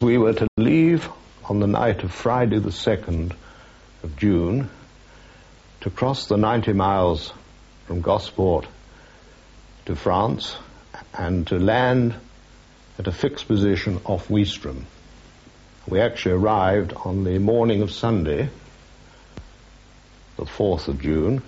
We were to leave on the night of Friday the 2nd of June to cross the 90 miles from Gosport to France and to land at a fixed position off Ouistreham. We actually arrived on the morning of Sunday, the 4th of June.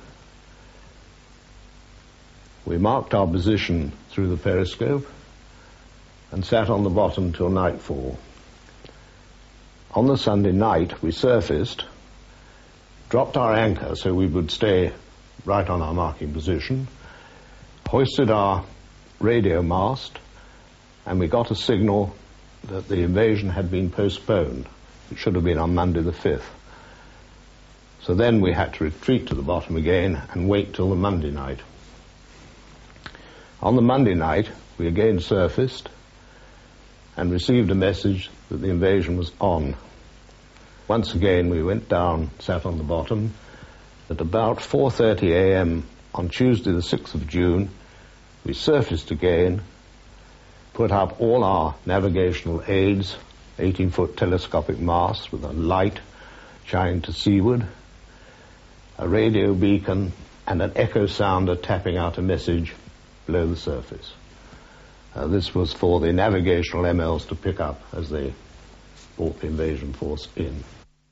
We marked our position through the periscope and sat on the bottom till nightfall. On the Sunday night, we surfaced, dropped our anchor so we would stay right on our marking position, hoisted our radio mast, and we got a signal that the invasion had been postponed. It should have been on Monday the 5th. So then we had to retreat to the bottom again and wait till the Monday night. On the Monday night, we again surfaced and received a message that the invasion was on. Once again, we went down, sat on the bottom. At about 4:30 a.m. on Tuesday the 6th of June, we surfaced again, put up all our navigational aids, 18-foot telescopic mast with a light shining to seaward, a radio beacon, and an echo sounder tapping out a message below the surface. This was for the navigational MLs to pick up as they brought the invasion force in.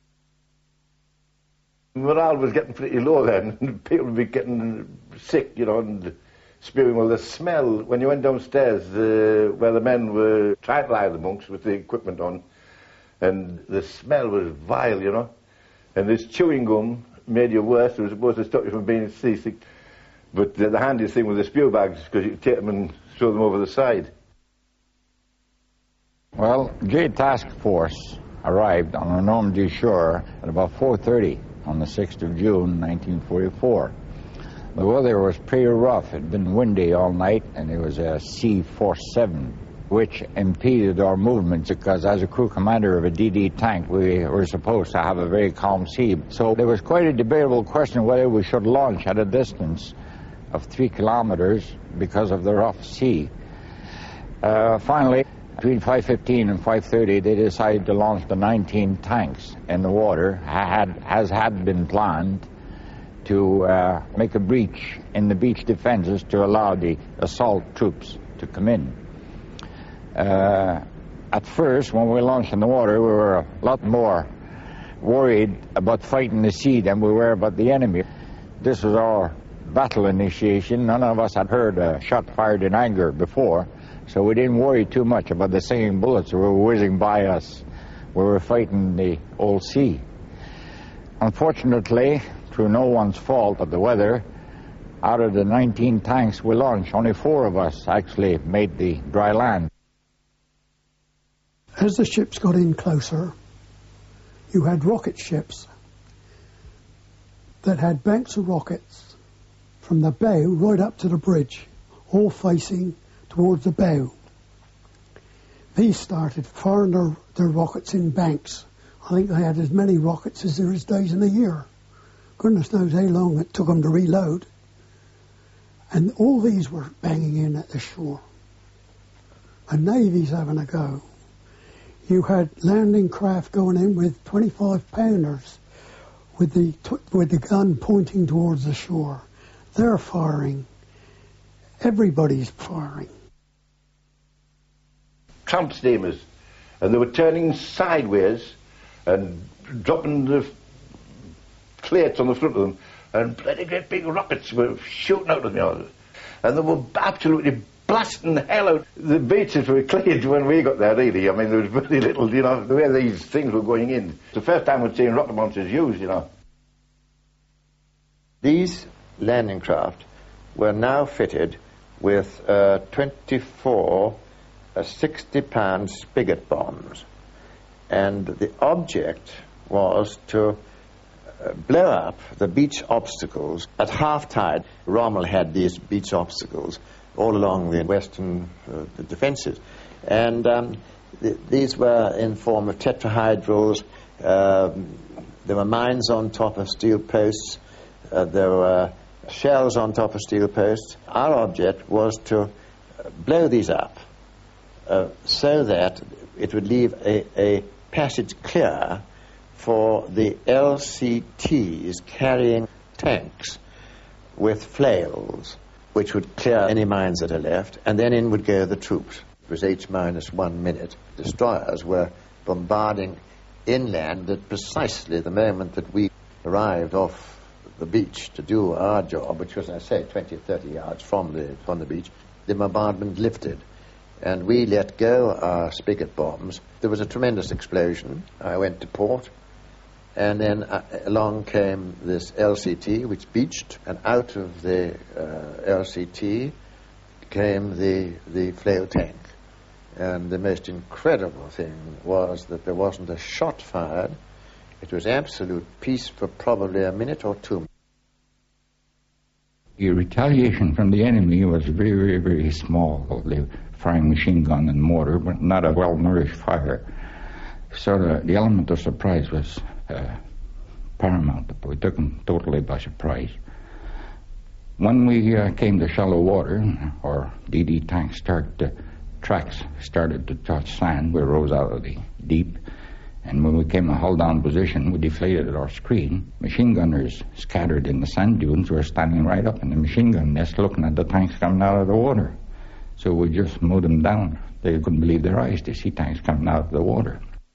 Morale was getting pretty low then, and people would be getting sick, you know, and spewing. Well, the smell, when you went downstairs where the men were trying to lie the monks with the equipment on, and the smell was vile, you know, and this chewing gum made you worse. It was supposed to stop you from being seasick, but the handiest thing was the spew bags, because you could take them and throw them over the side. Well, J Task Force arrived on the Normandy shore at about 4:30 on the 6th of June, 1944. The weather was pretty rough. It had been windy all night, and there was a sea force 7, which impeded our movements because as a crew commander of a DD tank, we were supposed to have a very calm sea. So there was quite a debatable question whether we should launch at a distance of 3 kilometers because of the rough sea. Finally, between 5:15 and 5:30, they decided to launch the 19 tanks in the water, as had been planned, to make a breach in the beach defenses to allow the assault troops to come in. At first, when we launched in the water, we were a lot more worried about fighting the sea than we were about the enemy. This was our battle initiation. None of us had heard a shot fired in anger before, so we didn't worry too much about the singing bullets that were whizzing by us. We were fighting the old sea. Unfortunately, through no one's fault of the weather, out of the 19 tanks we launched, only 4 of us actually made the dry land. As the ships got in closer, you had rocket ships that had banks of rockets from the bow right up to the bridge, all facing towards the bow. These started firing their rockets in banks. I think they had as many rockets as there is days in a year. Goodness knows how long it took them to reload. And all these were banging in at the shore. The Navy's having a go. You had landing craft going in with 25-pounders with the gun pointing towards the shore. They're firing. Everybody's firing. Tramp steamers, and they were turning sideways and dropping the plates on the front of them, and bloody great big rockets were shooting out of them, and they were absolutely blasting the hell out. The beaches were cleared when we got there, really. I mean, there was very little, you know, the way these things were going in. It's the first time we'd seen rocket launchers used, you know. These landing craft were now fitted with 24 60-pound spigot bombs, and the object was to blow up the beach obstacles. At half tide, Rommel had these beach obstacles all along the western defenses, and these were in form of tetrahydrals. There were mines on top of steel posts. There were shells on top of steel posts. Our object was to blow these up so that it would leave a passage clear for the LCTs carrying tanks with flails, which would clear any mines that are left, and then in would go the troops. It was H-1 minute. Destroyers were bombarding inland at precisely the moment that we arrived off the beach to do our job, which was, I say, 20, 30 yards from the beach. The bombardment lifted, and we let go our spigot bombs. There was a tremendous explosion. I went to port, and then along came this LCT, which beached, and out of the LCT came the flail tank. And the most incredible thing was that there wasn't a shot fired. It was absolute peace for probably a minute or two. The retaliation from the enemy was very, very, very small. They were firing machine gun and mortar, but not a well-nourished fire. So the element of surprise was paramount. We took them totally by surprise. When we came to shallow water, our DD tanks tracks started to touch sand. We rose out of the deep, and when we came to hull down position, we deflated our screen. Machine gunners scattered in the sand dunes were standing right up in the machine gun nest looking at the tanks coming out of the water. So we just mowed them down. They couldn't believe their eyes to see tanks coming out of the water.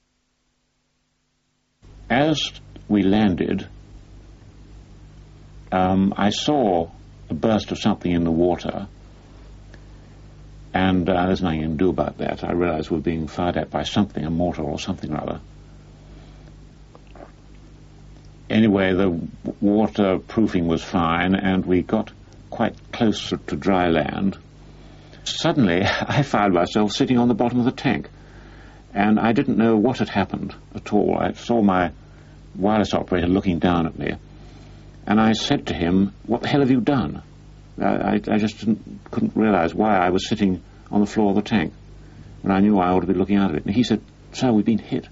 As we landed, I saw a burst of something in the water, and there's nothing you can do about that. I realized we were being fired at by something, a mortar or something or other. Anyway, the waterproofing was fine, and we got quite close to dry land. Suddenly, I found myself sitting on the bottom of the tank, and I didn't know what had happened at all. I saw my wireless operator looking down at me, and I said to him, "What the hell have you done?" I just couldn't realize why I was sitting on the floor of the tank when I knew I ought to be looking out of it. And he said, "Sir, we've been hit."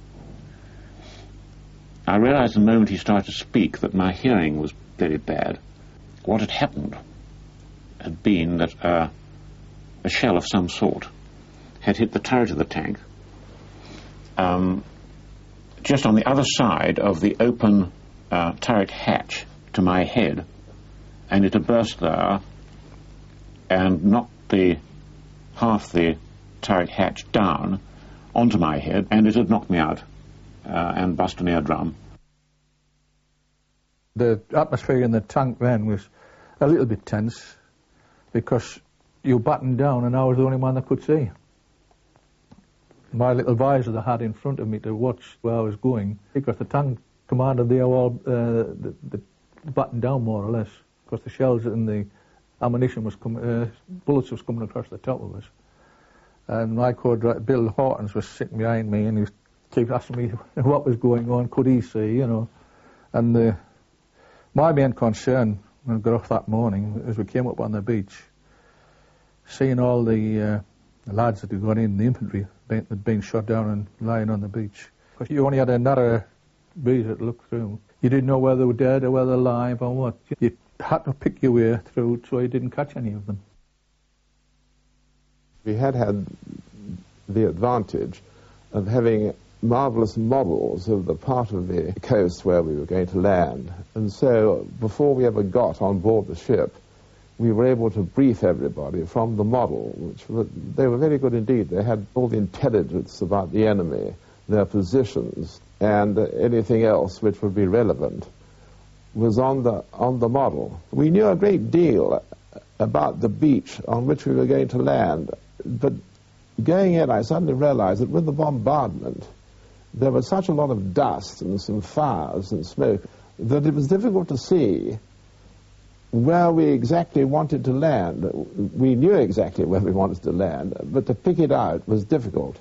I realized the moment he started to speak that my hearing was very bad. What had happened had been that a shell of some sort had hit the turret of the tank just on the other side of the open turret hatch to my head, and it had burst there and knocked half the turret hatch down onto my head, and it had knocked me out and bust an eardrum. The atmosphere in the tank then was a little bit tense because you battened down and I was the only one that could see. My little visor that I had in front of me to watch where I was going, because the tank commander, they were all battened down more or less, because the shells and the ammunition was bullets was coming across the top of us. And my co-driver, Bill Hortons, was sitting behind me, and he kept asking me what was going on, could he see, you know. And my main concern when I got off that morning, as we came up on the beach, seeing all the lads that had gone in the infantry being shot down and lying on the beach. Because you only had a narrow breeze to look through. You didn't know whether they were dead or whether they were alive or what. You had to pick your way through so you didn't catch any of them. We had the advantage of having marvellous models of the part of the coast where we were going to land. And so before we ever got on board the ship, we were able to brief everybody from the model, they were very good indeed. They had all the intelligence about the enemy, their positions, and anything else which would be relevant was on the model. We knew a great deal about the beach on which we were going to land, but going in, I suddenly realized that with the bombardment, there was such a lot of dust and some fires and smoke that it was difficult to see where we exactly wanted to land. We knew exactly where we wanted to land, but to pick it out was difficult.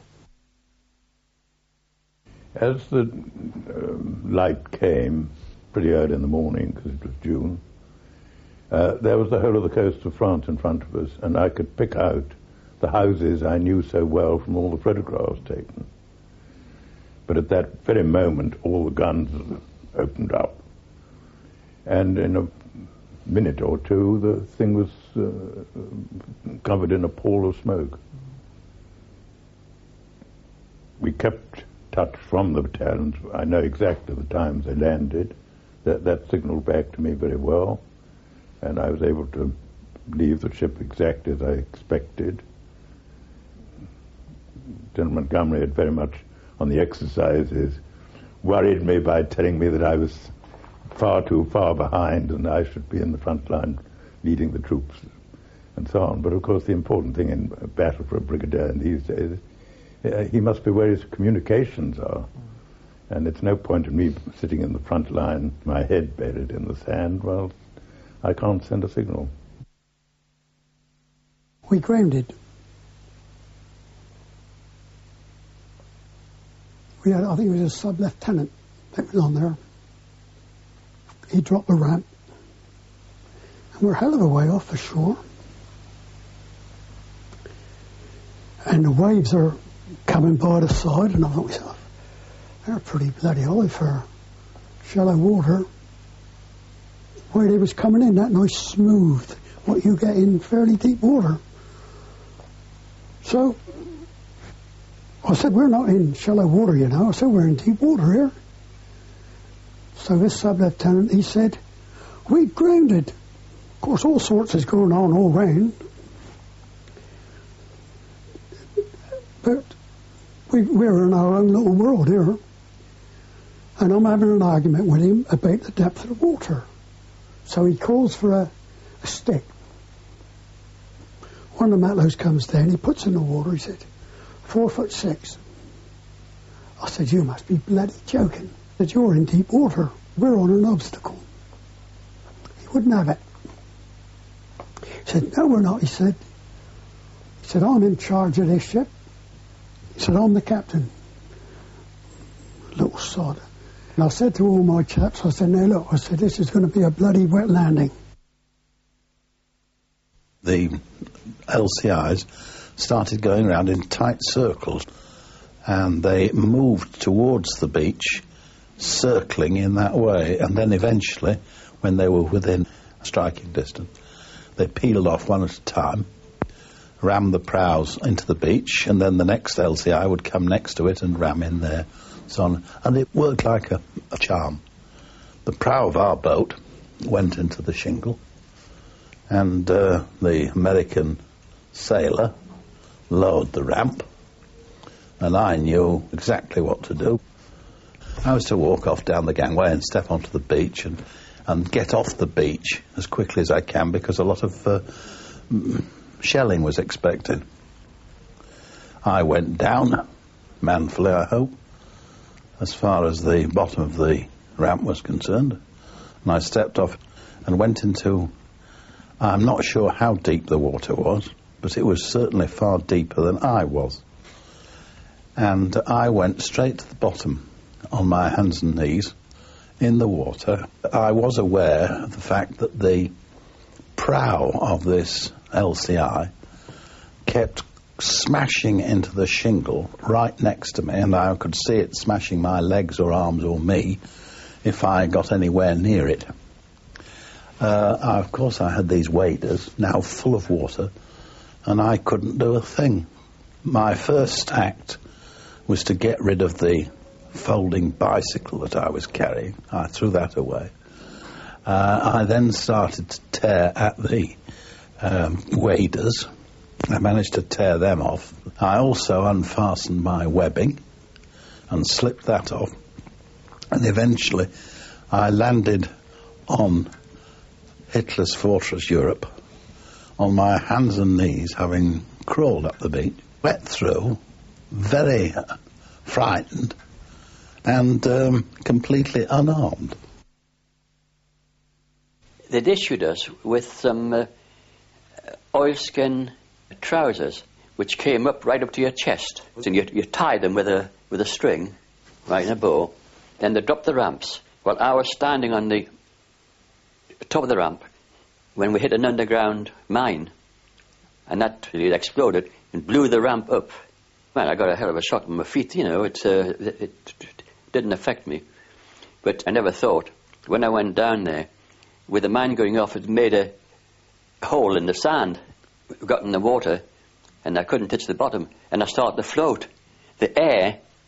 As the light came pretty early in the morning, because it was June, there was the whole of the coast of France in front of us, and I could pick out the houses I knew so well from all the photographs taken. But at that very moment, all the guns opened up, and in a minute or two, the thing was covered in a pall of smoke. We kept touch from the battalions. I know exactly the times they landed. That signaled back to me very well, and I was able to leave the ship exactly as I expected. General Montgomery had very much, on the exercises, worried me by telling me that I was far too far behind and I should be in the front line leading the troops and so on. But of course the important thing in a battle for a brigadier in these days, he must be where his communications are. And it's no point in me sitting in the front line, my head buried in the sand, well, I can't send a signal. We grounded. We had, I think it was a sub-lieutenant that was on there. He dropped the ramp. And we're a hell of a way off the shore. And the waves are coming by the side, and I thought to myself, they're pretty bloody high for shallow water. Where they was coming in, that nice smooth, what you get in fairly deep water. So I said, we're not in shallow water, you know. I said, we're in deep water here. So this sub-lieutenant, he said, we grounded. Of course, all sorts is going on all round. But we're in our own little world here. And I'm having an argument with him about the depth of the water. So he calls for a stick. One of the matlows comes down, he puts in the water, he said, 4'6". I said, you must be bloody joking. He said, you're in deep water. We're on an obstacle. He wouldn't have it. He said, no, we're not, he said. He said, I'm in charge of this ship. He said, I'm the captain. Little sod. And I said to all my chaps, I said, now look, I said, this is going to be a bloody wet landing. The LCIs started going around in tight circles, and they moved towards the beach, circling in that way, and then eventually, when they were within striking distance, they peeled off one at a time, rammed the prows into the beach, and then the next LCI would come next to it and ram in there, so on. And it worked like a charm. The prow of our boat went into the shingle, and the American sailor lowered the ramp, and I knew exactly what to do. I was to walk off down the gangway and step onto the beach and get off the beach as quickly as I can, because a lot of shelling was expected. I went down, manfully I hope, as far as the bottom of the ramp was concerned, and I stepped off and went into, I'm not sure how deep the water was, but it was certainly far deeper than I was. And I went straight to the bottom on my hands and knees in the water. I was aware of the fact that the prow of this LCI kept smashing into the shingle right next to me, and I could see it smashing my legs or arms or me if I got anywhere near it. Of course, I had these waders, now full of water, and I couldn't do a thing. My first act was to get rid of the folding bicycle that I was carrying. I threw that away. I then started to tear at the waders. I managed to tear them off. I also unfastened my webbing and slipped that off. And eventually I landed on Hitler's Fortress Europe on my hands and knees, having crawled up the beach, wet through, very frightened, and completely unarmed. They'd issued us with some oilskin trousers which came up right up to your chest, and you tie them with a string, right in a bow. Then they dropped the ramps. Well, I was standing on the top of the ramp when we hit an underground mine, and that it exploded and blew the ramp up. Well, I got a hell of a shot on my feet, you know. It didn't affect me, but I never thought when I went down there with the mine going off, it made a hole in the sand, got in the water, and I couldn't touch the bottom, and I started to float. The air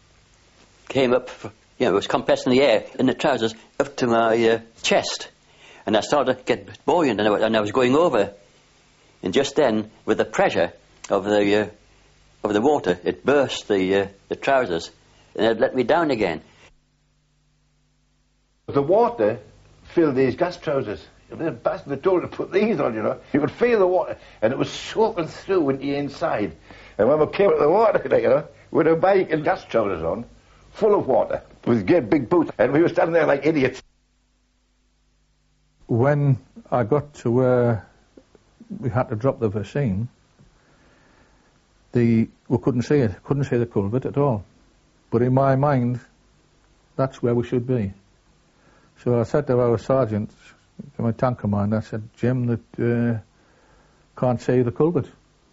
came up, it was compressing the air in the trousers up to my chest. And I started to get buoyant, and I was going over. And just then, with the pressure of the water, it burst the trousers, and it let me down again. The water filled these gas trousers. The bastard they told to put these on, You could feel the water, and it was soaking through into the inside. And when we came out of the water, with our bike and gas trousers on, full of water, with great big boots, and we were standing there like idiots. When I got to where we had to drop the vaccine, we couldn't see it, couldn't see the culvert at all. But in my mind, that's where we should be. So I said to our sergeant, to my tank commander, I said, Jim, that can't see the culvert.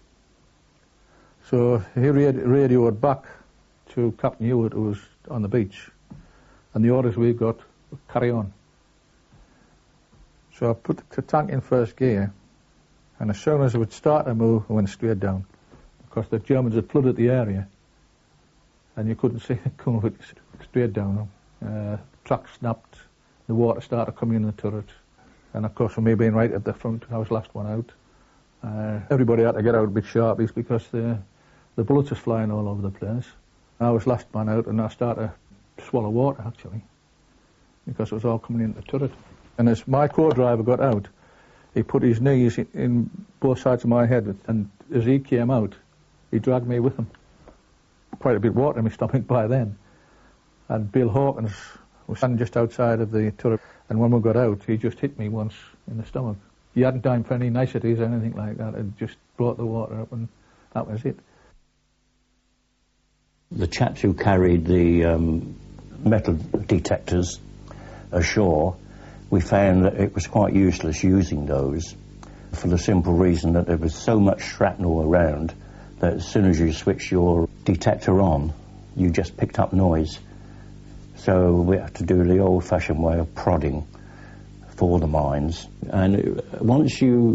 So he radioed back to Captain Hewitt, who was on the beach, and the orders we got were carry on. So I put the tank in first gear, and as soon as it would start to move, I went straight down, because the Germans had flooded the area, and you couldn't see the culvert, straight down. Track snapped, the water started coming in the turret, and of course, for me being right at the front, I was last one out. Everybody had to get out a bit sharpies because the bullets was flying all over the place. I was last man out, and I started to swallow water, actually, because it was all coming into the turret. And as my co-driver got out, he put his knees in both sides of my head, and as he came out, he dragged me with him. Quite a bit of water in my stomach by then. And Bill Hawkins was standing just outside of the turret, and when we got out, he just hit me once in the stomach. He hadn't time for any niceties or anything like that. It just brought the water up, and that was it. The chaps who carried the metal detectors ashore, we found that it was quite useless using those for the simple reason that there was so much shrapnel around that as soon as you switched your detector on, you just picked up noise. So we had to do the old-fashioned way of prodding for the mines. And once you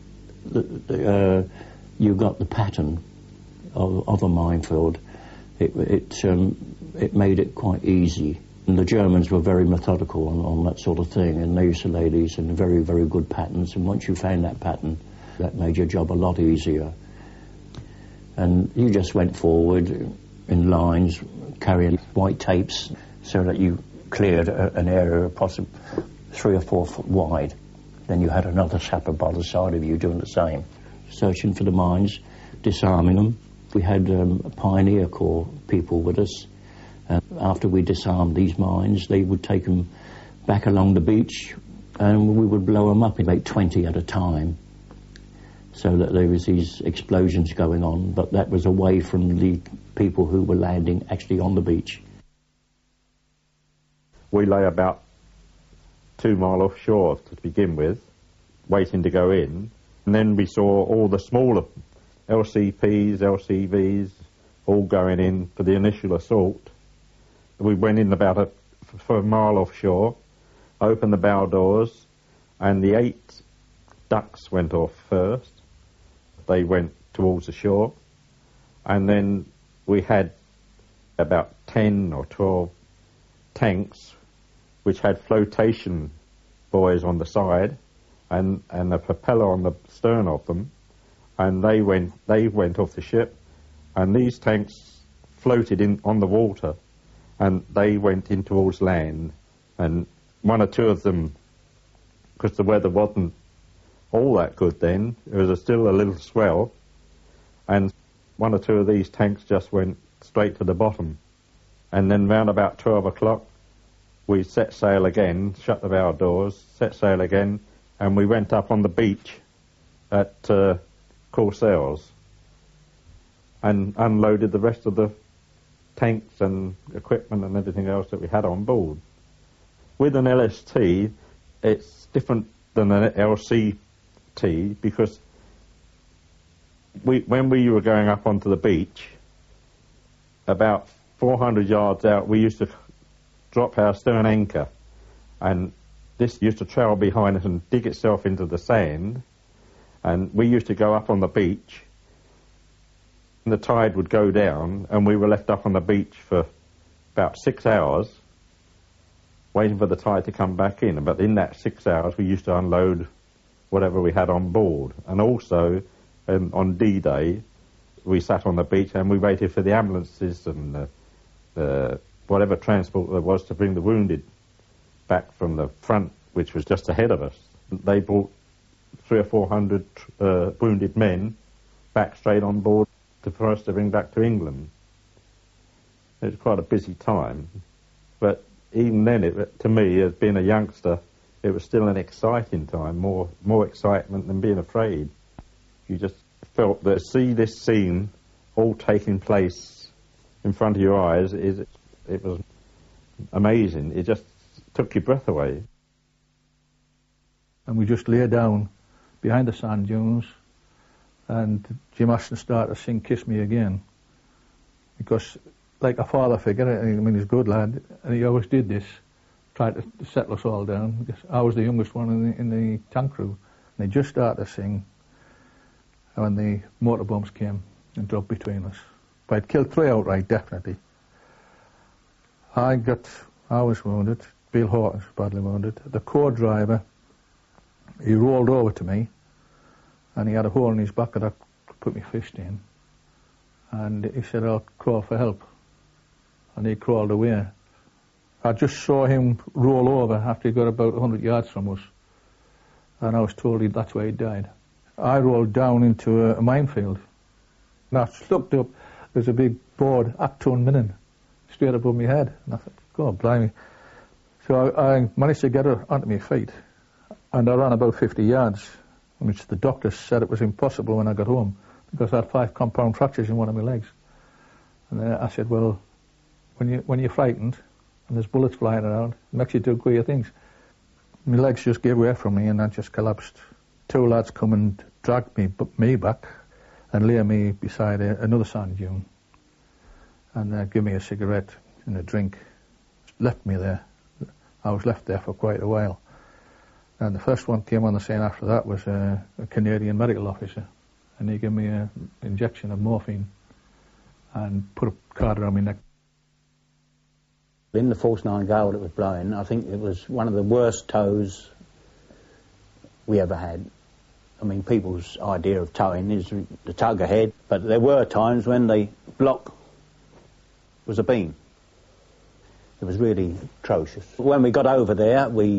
got the pattern of a minefield, it made it quite easy. And the Germans were very methodical on that sort of thing, and they used to lay these in very, very good patterns, and once you found that pattern, that made your job a lot easier. And you just went forward in lines, carrying white tapes, so that you cleared an area approximately 3 or 4 foot wide. Then you had another sapper by the side of you doing the same, searching for the mines, disarming them. We had Pioneer Corps people with us. After we disarmed these mines, they would take them back along the beach, and we would blow them up, about 20 at a time, so that there was these explosions going on, but that was away from the people who were landing actually on the beach. We lay about 2 miles offshore to begin with, waiting to go in, and then we saw all the smaller LCPs, LCVs, all going in for the initial assault. We went in about for a mile offshore, opened the bow doors, and the 8 ducks went off first. They went towards the shore, and then we had about 10 or 12 tanks which had flotation buoys on the side and a propeller on the stern of them, and they went off the ship, and these tanks floated in on the water, and they went in towards land, and 1 or 2 of them, because the weather wasn't all that good then, there was still a little swell, and 1 or 2 of these tanks just went straight to the bottom. And then round about 12 o'clock, we set sail again, shut the bow doors, set sail again, and we went up on the beach at Corsair's and unloaded the rest of the tanks and equipment and everything else that we had on board. With an LST, it's different than an LCT because when we were going up onto the beach, about 400 yards out, we used to drop our stern anchor, and this used to trail behind us and dig itself into the sand, and we used to go up on the beach, and the tide would go down, and we were left up on the beach for about 6 hours waiting for the tide to come back in. But in that 6 hours, we used to unload whatever we had on board. And also, on D-Day, we sat on the beach and we waited for the ambulances and whatever transport there was to bring the wounded back from the front, which was just ahead of us. They brought 300 or 400 wounded men back straight on board for us to bring back to England. It was quite a busy time, but even then, to me, as being a youngster, it was still an exciting time, more excitement than being afraid. You just felt that see this scene all taking place in front of your eyes, it was amazing. It just took your breath away. And we just lay down behind the sand dunes, and Jim Ashton started to sing Kiss Me Again, because like a father figure, I mean, he's a good lad, and he always did this, tried to settle us all down, because I was the youngest one in the tank crew, and they just started to sing when the mortar bombs came and dropped between us. But I'd killed 3 outright, definitely. I was wounded, Bill Horton was badly wounded. The core driver, he rolled over to me, and he had a hole in his back that I put my fist in. And he said, I'll crawl for help. And he crawled away. I just saw him roll over after he got about 100 yards from us. And I was told that's where he died. I rolled down into a minefield. And I looked up, there's a big board, Acton Minnan, straight above my head. And I thought, God, blimey. So I managed to get her onto my feet. And I ran about 50 yards, which the doctors said it was impossible when I got home, because I had 5 compound fractures in one of my legs. And I said, well, when you're frightened and there's bullets flying around, it makes you do queer things. My legs just gave way from me and I just collapsed. 2 lads come and dragged me back and lay me beside another sand dune and give me a cigarette and a drink. Left me there. I was left there for quite a while. And the first one came on the scene after that was a Canadian medical officer, and he gave me an injection of morphine and put a card around my neck. In the Force 9 gale that was blowing, I think it was one of the worst tows we ever had. I mean, people's idea of towing is the tug ahead, but there were times when the block was a beam. It was really atrocious. When we got over there, we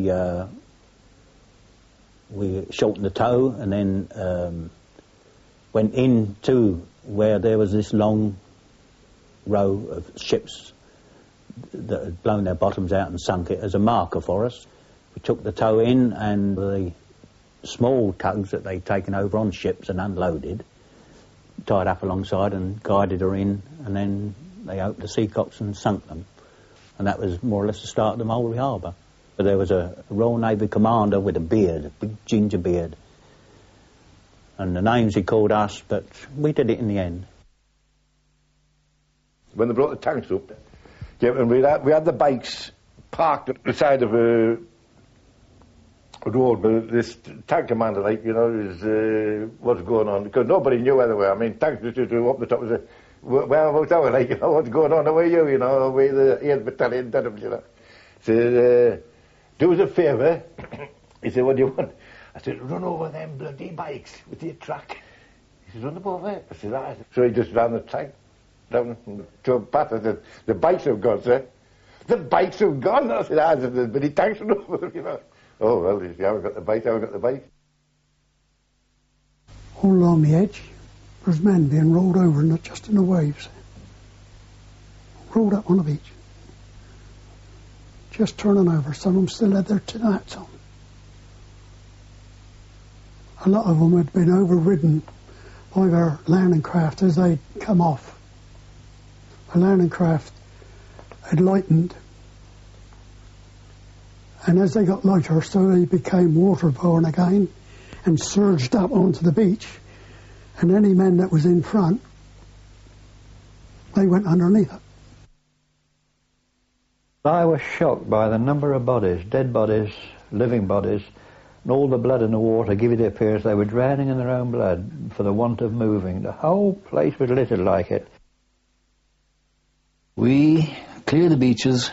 shortened the tow and then went into where there was this long row of ships that had blown their bottoms out and sunk it as a marker for us. We took the tow in, and the small tugs that they'd taken over on ships and unloaded tied up alongside and guided her in, and then they opened the seacocks and sunk them. And that was more or less the start of the Mulberry Harbour. But there was a Royal Navy commander with a beard, a big ginger beard. And the names he called us, but we did it in the end. When they brought the tanks up, and we had the bikes parked at the side of a road, but this tank commander, is what's going on, because nobody knew where they were. I mean, tanks just up the top of the whereabouts are we, what's going on, where are you, we're the 8th Battalion, Said, do us a favour. He said, what do you want? I said, run over them bloody bikes with your truck. He said, run them over. I said, right. So he just ran the tank down to a path. I said, the bikes have gone, sir. The bikes have gone. I said, the bloody tanks run over, Oh, well, you haven't got the bike, I haven't got the bike. All along the edge, there's men being rolled over, not just in the waves. Rolled up on the beach. Just turning over. Some of them still had their tin hats on. A lot of them had been overridden by their landing craft as they'd come off. The landing craft had lightened, and as they got lighter, so they became waterborne again and surged up onto the beach, and any men that was in front, they went underneath it. I was shocked by the number of bodies, dead bodies, living bodies, and all the blood in the water giving the appearance they were drowning in their own blood for the want of moving. The whole place was littered like it. We clear the beaches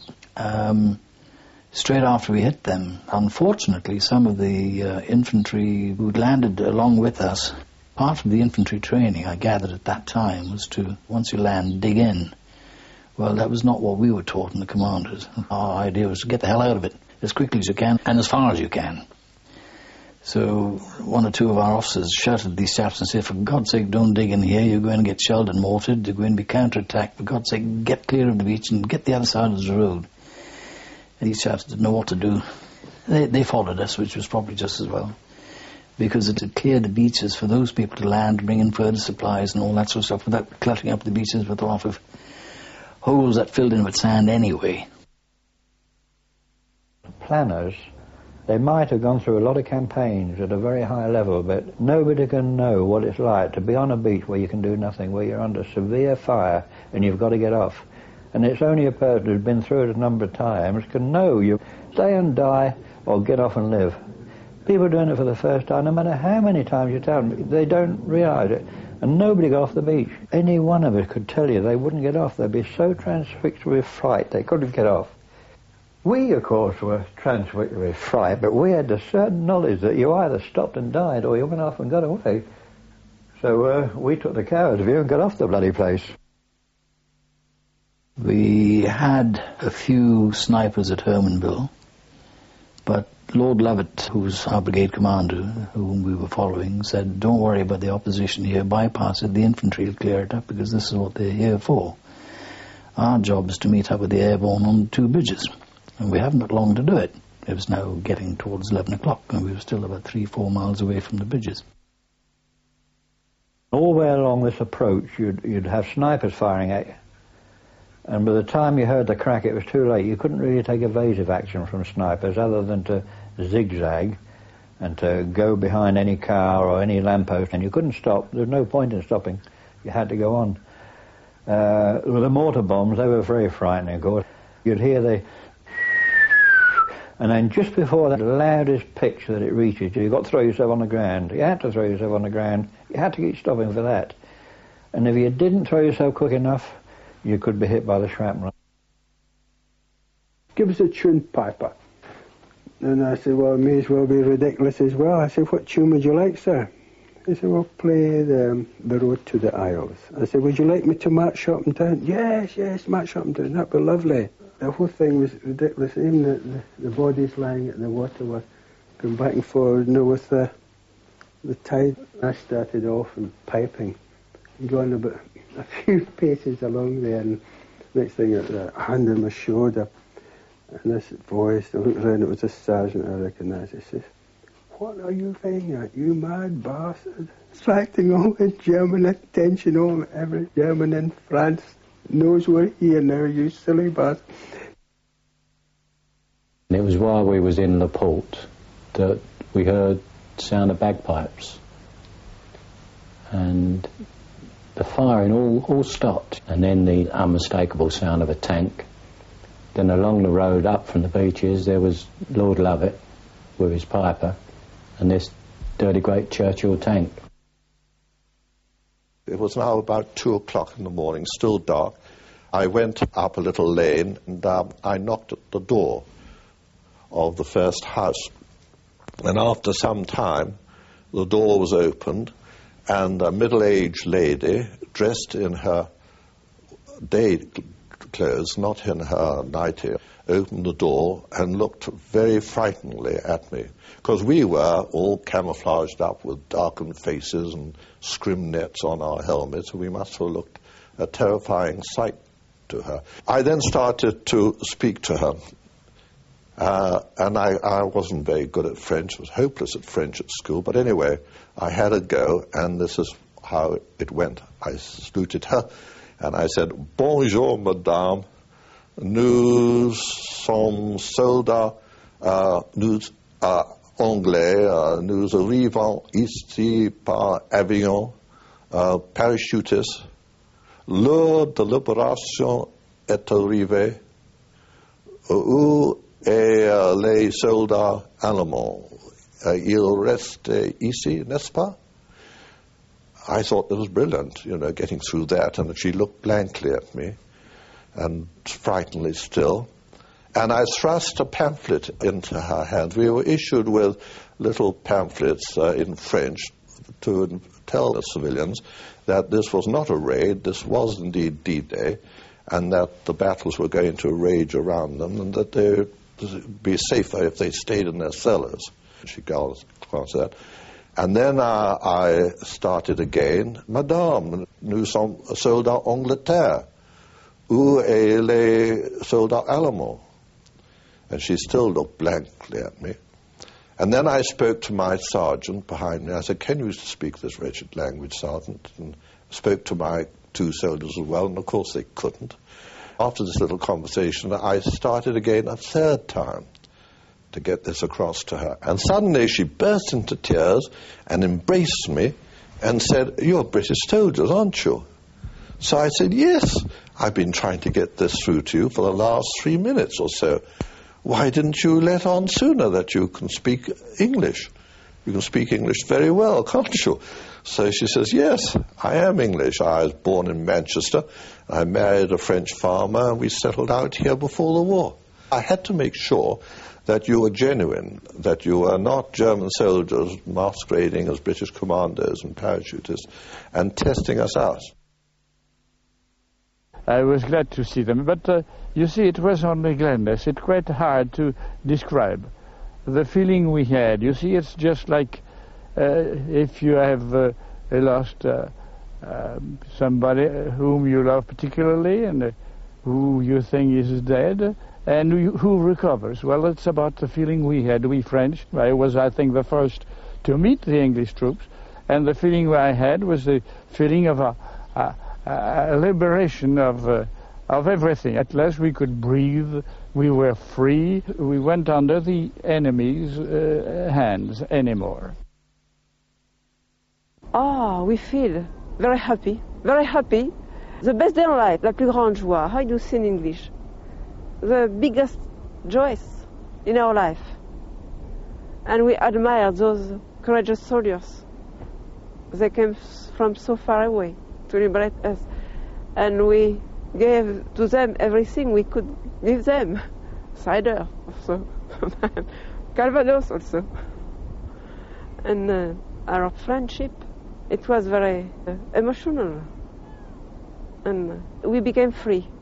straight after we hit them. Unfortunately, some of the infantry who'd landed along with us, part of the infantry training, I gathered at that time, was to, once you land, dig in. Well, that was not what we were taught in the commanders. Our idea was to get the hell out of it as quickly as you can and as far as you can. So one or two of our officers shouted at these chaps and said, for God's sake, don't dig in here. You're going to get shelled and mortared. You're going to be counterattacked. For God's sake, get clear of the beach and get the other side of the road. And these chaps didn't know what to do. They followed us, which was probably just as well, because it had cleared the beaches for those people to land, bring in further supplies and all that sort of stuff without cluttering up the beaches with a lot of holes that filled in with sand anyway. Planners, they might have gone through a lot of campaigns at a very high level, but nobody can know what it's like to be on a beach where you can do nothing, where you're under severe fire and you've got to get off. And it's only a person who's been through it a number of times can know you stay and die or get off and live. People doing it for the first time, no matter how many times you tell them, they don't realise it. And nobody got off the beach. Any one of us could tell you they wouldn't get off. They'd be so transfixed with fright they couldn't get off. We, of course, were transfixed with fright, but we had a certain knowledge that you either stopped and died or you went off and got away. So we took the coward's view and got off the bloody place. We had a few snipers at Hermanville, but Lord Lovett, who was our brigade commander, whom we were following, said, don't worry about the opposition here, bypass it, the infantry will clear it up because this is what they're here for. Our job is to meet up with the airborne on the two bridges, and we haven't got long to do it. It was now getting towards 11 o'clock, and we were still about 3-4 miles away from the bridges. All the way along this approach, you'd have snipers firing at you. And by the time you heard the crack, it was too late. You couldn't really take evasive action from snipers other than to zigzag and to go behind any car or any lamppost, and you couldn't stop. There was no point in stopping. You had to go on. With the mortar bombs, they were very frightening, of course. You'd hear the... And then just before that loudest pitch that it reaches, you've got to throw yourself on the ground. You had to throw yourself on the ground. You had to keep stopping for that. And if you didn't throw yourself quick enough, you could be hit by the shrapnel. Give us a tune, Piper. And I said, well, it may as well be ridiculous as well. I said, what tune would you like, sir? He said, well, play the Road to the Isles. I said, would you like me to march up and down? Yes, march up and down. That'd be lovely. The whole thing was ridiculous. Even the bodies lying in the water were going back and forward, with the tide. I started off and piping, going about a few paces along there, and next thing, a hand on my shoulder, and this voice, I looked around, it was a sergeant I recognised. He says, what are you fighting at, you mad bastard? Attracting all the German attention, all every German in France knows we're here now, you silly bastard. It was while we was in the port that we heard the sound of bagpipes, and the firing all stopped, and then the unmistakable sound of a tank. Then along the road up from the beaches there was Lord Lovett with his Piper and this dirty great Churchill tank. It was now about 2 o'clock in the morning, still dark. I went up a little lane and I knocked at the door of the first house. And after some time the door was opened, and a middle-aged lady, dressed in her day clothes, not in her nightie, opened the door and looked very frighteningly at me, because we were all camouflaged up with darkened faces and scrim nets on our helmets, and we must have looked a terrifying sight to her. I then started to speak to her, and I wasn't very good at French. I was hopeless at French at school, but anyway, I had a go, and this is how it went. I saluted her, and I said, bonjour, madame, nous sommes soldats, nous anglais, nous arrivons ici par avion, parachutistes. L'heure de libération est arrivée. Où est les soldats allemands? Il reste ici, n'est-ce pas? I thought it was brilliant, getting through that, and she looked blankly at me. and frighteningly still. And I thrust a pamphlet into her hand. We were issued with little pamphlets in French to tell the civilians that this was not a raid, this was indeed D-Day, and that the battles were going to rage around them, and that they would be safer if they stayed in their cellars. She glanced at that. And then I started again. Madame, nous sommes soldats Angleterre. Où est les soldats allemands? And she still looked blankly at me. And then I spoke to my sergeant behind me. I said, can you speak this wretched language, sergeant? And spoke to my two soldiers as well, and of course they couldn't. After this little conversation, I started again a third time to get this across to her. And suddenly she burst into tears and embraced me and said, you're British soldiers, aren't you? So I said, yes, I've been trying to get this through to you for the last 3 minutes or so. Why didn't you let on sooner that you can speak English? You can speak English very well, can't you? So she says, yes, I am English. I was born in Manchester. I married a French farmer, and we settled out here before the war. I had to make sure that you were genuine, that you were not German soldiers masquerading as British commandos and parachutists and testing us out. I was glad to see them, but you see, it was only gladness. It's quite hard to describe the feeling we had. You see, it's just like if you have lost somebody whom you love particularly and who you think is dead, and who recovers. Well, it's about the feeling we had, we French. I was, I think, the first to meet the English troops, and the feeling I had was the feeling of a liberation of everything. At last we could breathe, we were free, we weren't under the enemy's hands anymore. Oh, we feel very happy, very happy. The best day of life, la plus grande joie, how do you say in English? The biggest joys in our life. And we admire those courageous soldiers. They came from so far away to liberate us. And we gave to them everything we could give them. Cider also. Calvados also. And our friendship, it was very emotional. And we became free.